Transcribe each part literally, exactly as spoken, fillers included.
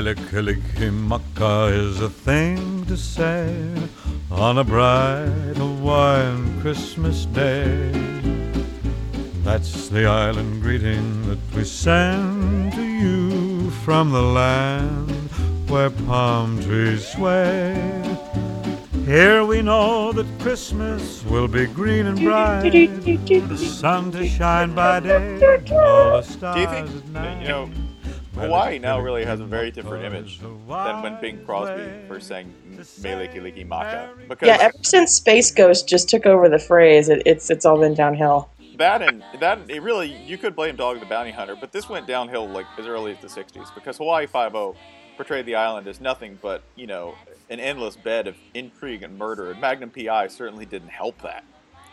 Kalikimaka is a thing to say on a bright Hawaiian Christmas day. That's the island greeting that we send to you from the land where palm trees sway. Here we know that Christmas will be green and bright, the sun to shine by day, all the stars Do you think, at night. you know, Hawaii now really has a very different image than when Bing Crosby first sang Mele Kalikimaka. Because Yeah, ever since Space Ghost just took over the phrase, it, it's it's all been downhill. that and that it really, you could blame Dog the Bounty Hunter, but this went downhill like as early as the sixties because Hawaii Five-O portrayed the island as nothing but, you know, an endless bed of intrigue and murder, and Magnum P I certainly didn't help that.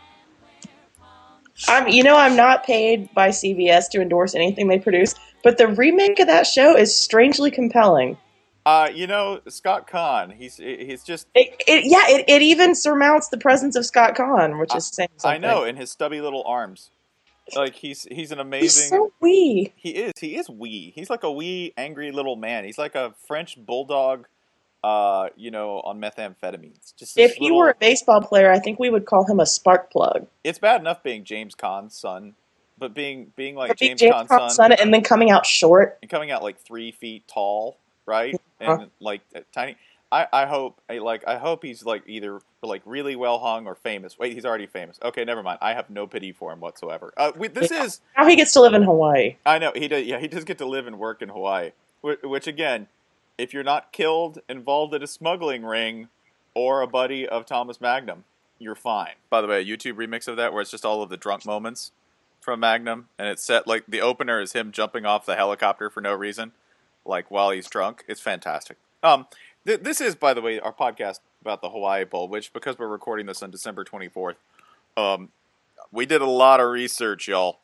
I'm, you know, I'm not paid by C B S to endorse anything they produce, but the remake of that show is strangely compelling. Uh, you know, Scott Kahn, he's he's just... It, it, yeah, it, it even surmounts the presence of Scott Kahn, which is saying something. I know, in his stubby little arms. Like, he's he's an amazing... He's so wee. He is. He is wee. He's like a wee, angry little man. He's like a French bulldog, uh, you know, on methamphetamines. Just this If he little... were a baseball player, I think we would call him a spark plug. It's bad enough being James Caan's son, but being being like But being James, James Caan's Caan's son, son and then coming out short. and coming out like three feet tall, right? Uh-huh. And like uh, tiny. I, I hope I, like I hope he's like either like really well hung or famous. Wait, he's already famous. Okay, never mind. I have no pity for him whatsoever. Uh, we, this Yeah. is Now he gets to live in Hawaii. I know he does. Yeah, he does get to live and work in Hawaii. Which, which again, if you're not killed, involved in a smuggling ring, or a buddy of Thomas Magnum, you're fine. By the way, a YouTube remix of that where it's just all of the drunk moments from Magnum, and it's set like the opener is him jumping off the helicopter for no reason, like while he's drunk. It's fantastic. Um, th- this is, by the way, our podcast about the Hawaii Bowl, which because we're recording this on December twenty-fourth, um, we did a lot of research, y'all.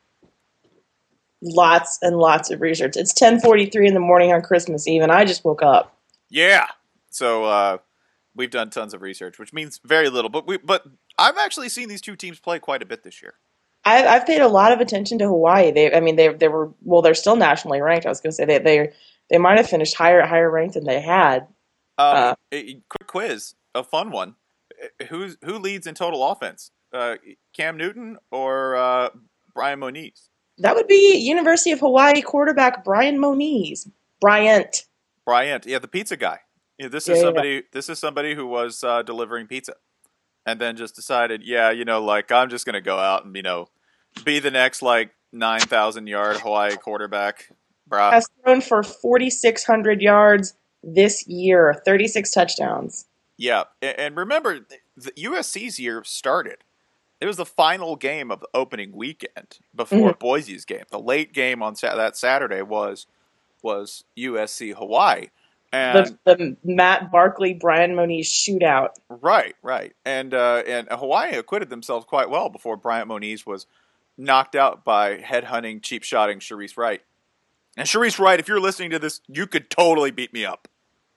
Lots and lots of research. It's ten forty-three in the morning on Christmas Eve, and I just woke up. Yeah. So uh, we've done tons of research, which means very little. But we, but I've actually seen these two teams play quite a bit this year. I, I've paid a lot of attention to Hawaii. They, I mean, they they were well. They're still nationally ranked. I was going to say they they they might have finished higher higher ranked than they had. Um, Uh, a- quick quiz, a fun one. Who's who leads in total offense? Uh, Cam Newton or uh, Brian Moniz? That would be University of Hawaii quarterback Brian Moniz. Bryant. Bryant, yeah, the pizza guy. Yeah, this Yeah, is yeah, somebody. This is somebody who was uh, delivering pizza, and then just decided, yeah, you know, like I'm just gonna go out and you know, be the next like nine thousand yard Hawaii quarterback. Bruh. Has thrown for forty-six hundred yards this year, thirty-six touchdowns. Yeah, a- and remember, the U S C's year started. It was the final game of the opening weekend before Mhm. Boise's game. The late game on sa- that Saturday was was U S C Hawaii, and The, the Matt Barkley Brian Moniz shootout. right, right, and uh, and Hawaii acquitted themselves quite well before Bryant Moniz was knocked out by headhunting, cheap shotting Sharice Wright. And Sharice Wright, if you're listening to this, you could totally beat me up.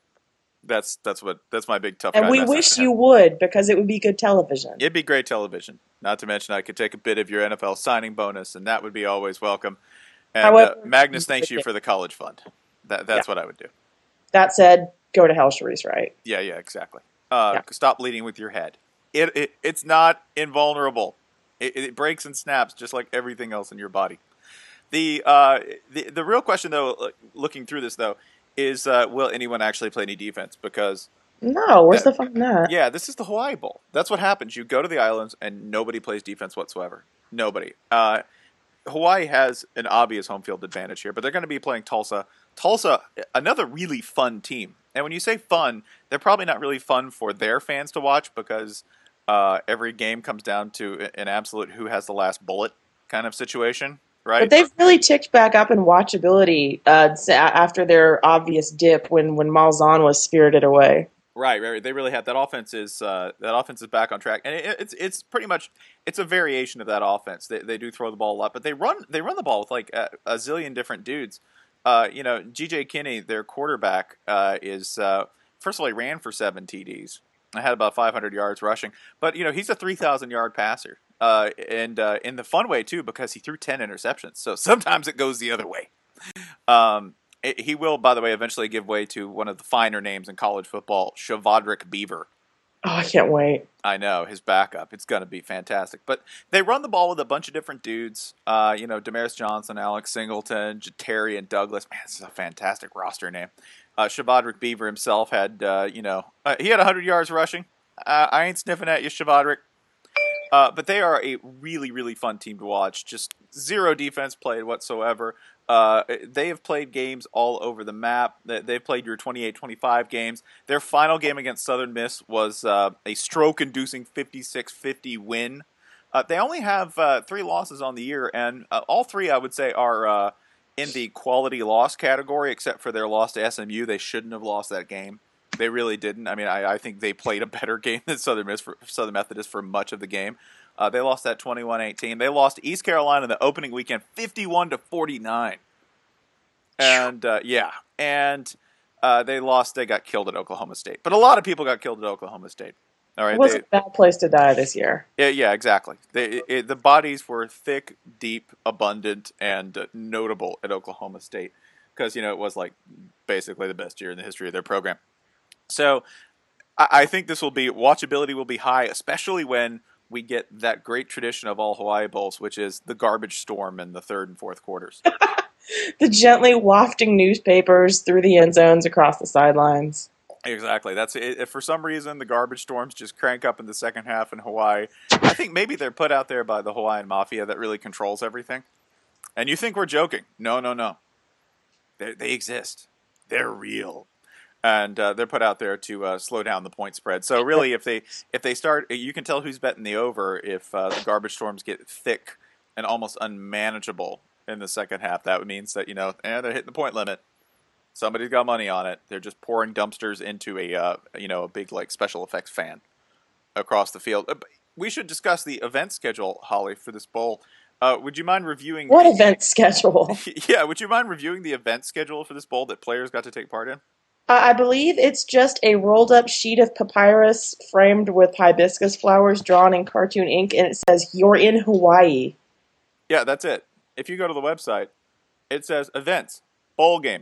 That's that's what that's my big tough guy And we message wish to him. you would, because it would be good television. It'd be great television. Not to mention, I could take a bit of your N F L signing bonus, and that would be always welcome. And However, uh, Magnus thanks you for the college fund. That that's Yeah. what I would do. That said, go to hell, Sharice Wright. Yeah, yeah, exactly. Uh, Yeah. Stop leading with your head. It, it it's not invulnerable. It, it breaks and snaps just like everything else in your body. The uh the the real question though, uh, looking through this though, is uh, will anyone actually play any defense? Because No, where's That- the fun in that? yeah, this is the Hawaii Bowl. That's what happens. You go to the islands and nobody plays defense whatsoever. Nobody. Uh, Hawaii has an obvious home field advantage here, but they're going to be playing Tulsa. Tulsa, another really fun team. And when you say fun, they're probably not really fun for their fans to watch because uh, every game comes down to an absolute who has the last bullet kind of situation, right? But they've really ticked back up in watchability uh, s- after their obvious dip when, when Malzahn was spirited away. Right, right. They really have that offense is uh, that offense is back on track, and it, it's it's pretty much it's a variation of that offense. They they do throw the ball a lot, but they run they run the ball with like a, a zillion different dudes. Uh, you know, G J Kinney, their quarterback, uh, is uh, first of all he ran for seven T Ds. I had about five hundred yards rushing, but you know he's a three thousand yard passer, uh, and uh, in the fun way too because he threw ten interceptions. So sometimes it goes the other way. Um, It, he will, by the way, eventually give way to one of the finer names in college football, Shavadrik Beaver. Oh, I can't wait. I know, his backup. It's going to be fantastic. But they run the ball with a bunch of different dudes. Uh, you know, Damaris Johnson, Alex Singleton, Jatari, and Douglas. Man, this is a fantastic roster name. Uh, Shavadrik Beaver himself had, uh, you know, uh, he had one hundred yards rushing. Uh, I ain't sniffing at you, Shavadrik. Uh, but they are a really, really fun team to watch. Just zero defense played whatsoever. Uh, they have played games all over the map. They've played your twenty-eight twenty-five games. Their final game against Southern Miss was uh, a stroke-inducing fifty-six fifty win. Uh, they only have uh, three losses on the year, and uh, all three, I would say, are uh, in the quality loss category, except for their loss to S M U. They shouldn't have lost that game. They really didn't. I mean, I, I think they played a better game than Southern Miss for, Southern Methodist for much of the game. Uh, they lost that twenty-one eighteen. They lost to East Carolina in the opening weekend, fifty-one to forty-nine. And uh, yeah, and uh, they lost. They got killed at Oklahoma State. But a lot of people got killed at Oklahoma State. All right, it was they, a bad place to die this year. Yeah, yeah, exactly. They, it, the bodies were thick, deep, abundant, and uh, notable at Oklahoma State because you know it was like basically the best year in the history of their program. So I, I think this will be watchability will be high, especially when we get that great tradition of all Hawaii Bowls, which is the garbage storm in the third and fourth quarters. The gently wafting newspapers through the end zones across the sidelines. Exactly. That's it. If for some reason the garbage storms just crank up in the second half in Hawaii, I think maybe they're put out there by the Hawaiian Mafia that really controls everything. And you think we're joking. No, no, no. They, they exist. They're real. And uh, they're put out there to uh, slow down the point spread. So really, if they if they start, you can tell who's betting the over if uh, the garbage storms get thick and almost unmanageable in the second half. That means that, you know, eh, they're hitting the point limit. Somebody's got money on it. They're just pouring dumpsters into a, uh, you know, a big like special effects fan across the field. Uh, we should discuss the event schedule, Holly, for this bowl. Uh, would you mind reviewing what the, event schedule? Yeah, would you mind reviewing the event schedule for this bowl that players got to take part in? Uh, I believe it's just a rolled up sheet of papyrus framed with hibiscus flowers drawn in cartoon ink, and it says "You're in Hawaii." Yeah, that's it. If you go to the website, it says events, bowl game.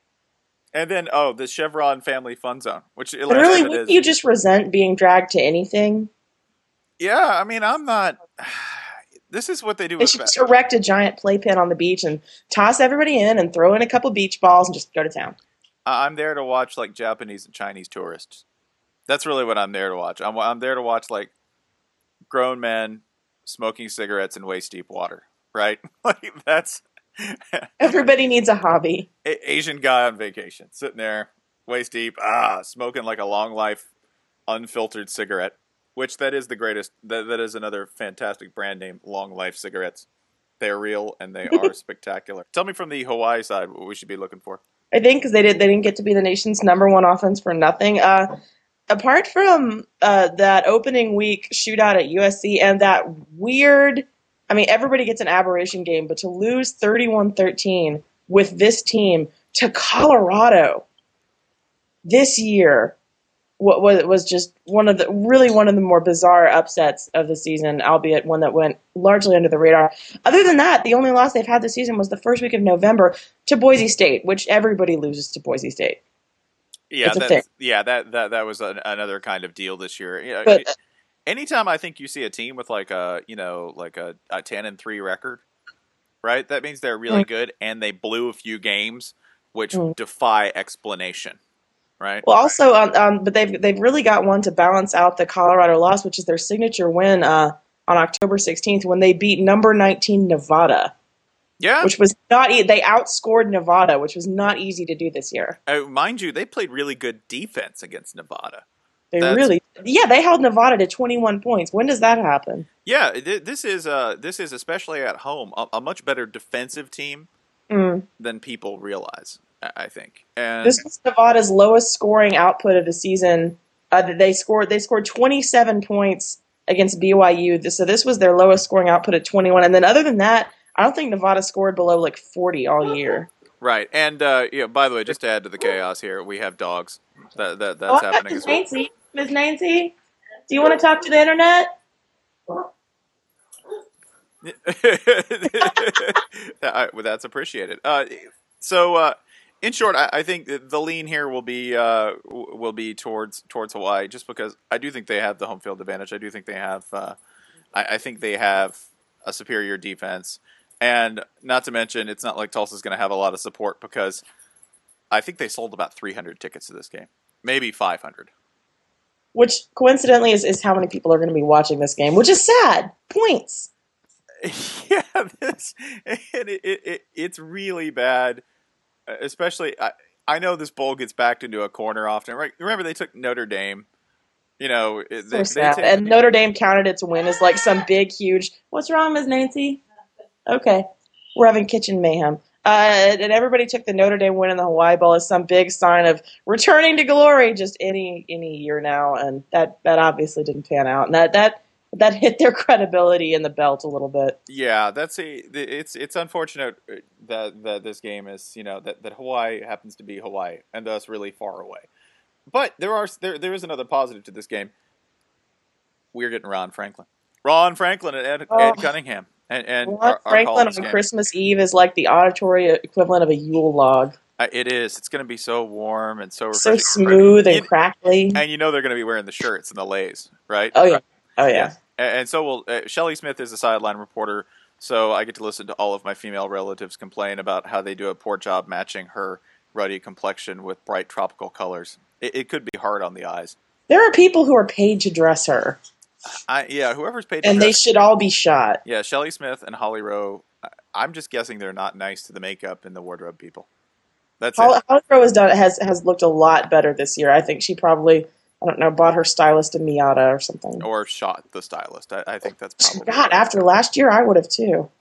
And then, oh, the Chevron Family Fun Zone, which But really, wouldn't you just resent being dragged to anything? Yeah, I mean, I'm not. This is what they do. They should just erect a giant playpen on the beach and toss everybody in and throw in a couple beach balls and just go to town. I'm there to watch like Japanese and Chinese tourists. That's really what I'm there to watch. I'm I'm there to watch like grown men smoking cigarettes in waist deep water. Right? Like that's. Everybody needs a hobby. Asian guy on vacation, sitting there, waist deep, ah, smoking like a long life, unfiltered cigarette. Which that is the greatest. That that is another fantastic brand name, Long Life Cigarettes. They are real and they are spectacular. Tell me from the Hawaii side what we should be looking for. I think because they did they didn't get to be the nation's number one offense for nothing. Uh, apart from uh, that opening week shootout at U S C and that weird. I mean, everybody gets an aberration game, but to lose thirty-one thirteen with this team to Colorado this year what was just one of the really one of the more bizarre upsets of the season, albeit one that went largely under the radar. Other than that, the only loss they've had this season was the first week of November to Boise State, which everybody loses to Boise State. Yeah, that's, yeah, that that that was an, another kind of deal this year. You know, but, anytime I think you see a team with like a you know like a, a ten and three record, right? That means they're really mm-hmm. good, and they blew a few games, which mm-hmm. defy explanation. Right. Well, also, um, um, but they've they've really got one to balance out the Colorado loss, which is their signature win uh, on October sixteenth when they beat number nineteen Nevada. Yeah, which was not e- they outscored Nevada, which was not easy to do this year. Uh, mind you, they played really good defense against Nevada. They That's, really, yeah, they held Nevada to twenty-one points. When does that happen? Yeah, th- this is uh, this is especially at home a, a much better defensive team mm. than people realize. I think. And this was Nevada's lowest scoring output of the season. Uh, they scored they scored twenty-seven points against B Y U. So this was their lowest scoring output at twenty-one. And then other than that, I don't think Nevada scored below like forty all year. Right. And uh, yeah, by the way, just to add to the chaos here, we have dogs. That, that that's oh, happening as well. Nancy, Miz Nancy, do you want to talk to the internet? Well, that's appreciated. Uh, so. Uh, in short, I, I think the lean here will be uh, will be towards towards Hawaii, just because I do think they have the home field advantage. I do think they have. Uh, I, I think they have a superior defense, and not to mention, it's not like Tulsa's going to have a lot of support because I think they sold about three hundred tickets to this game, maybe five hundred. Which coincidentally is, is how many people are going to be watching this game, which is sad. Points. Yeah, this it, it, it, it's really bad. Especially, I, I know this bowl gets backed into a corner often. Right? Remember, they took Notre Dame. You know, So they, sad. they take, And Notre Dame counted its win as like some big, huge. What's wrong, Miz Nancy? Okay, we're having kitchen mayhem. Uh, and everybody took the Notre Dame win in the Hawaii Bowl as some big sign of returning to glory just any any year now, and that, that obviously didn't pan out, and that that that hit their credibility in the belt a little bit. Yeah, that's a. It's it's unfortunate that that this game is you know that, that Hawaii happens to be Hawaii and thus really far away. But there are there there is another positive to this game. We're getting Ron Franklin, Ron Franklin and Ed, Oh. Ed Cunningham. And, and Ron our, our Franklin call on game. Christmas Eve is like the auditory equivalent of a Yule log. Uh, it is. It's going to be so warm and so So refreshing. smooth and You- crackly. And you know they're going to be wearing the shirts and the lays, right? Oh yeah, oh yeah. And, and so will uh, Shelley Smith is a sideline reporter, so I get to listen to all of my female relatives complain about how they do a poor job matching her ruddy complexion with bright tropical colors. It, it could be hard on the eyes. There are people who are paid to dress her, I, yeah, whoever's paid to and they dress- should all be shot. Yeah, Shelley Smith and Holly Rowe. I- I'm just guessing they're not nice to the makeup and the wardrobe people. That's Holly, it. Holly Rowe has done has has looked a lot better this year. I think she probably, I don't know, bought her stylist a Miata or something. Or shot the stylist. I, I think that's probably. God, after last year, I would have too.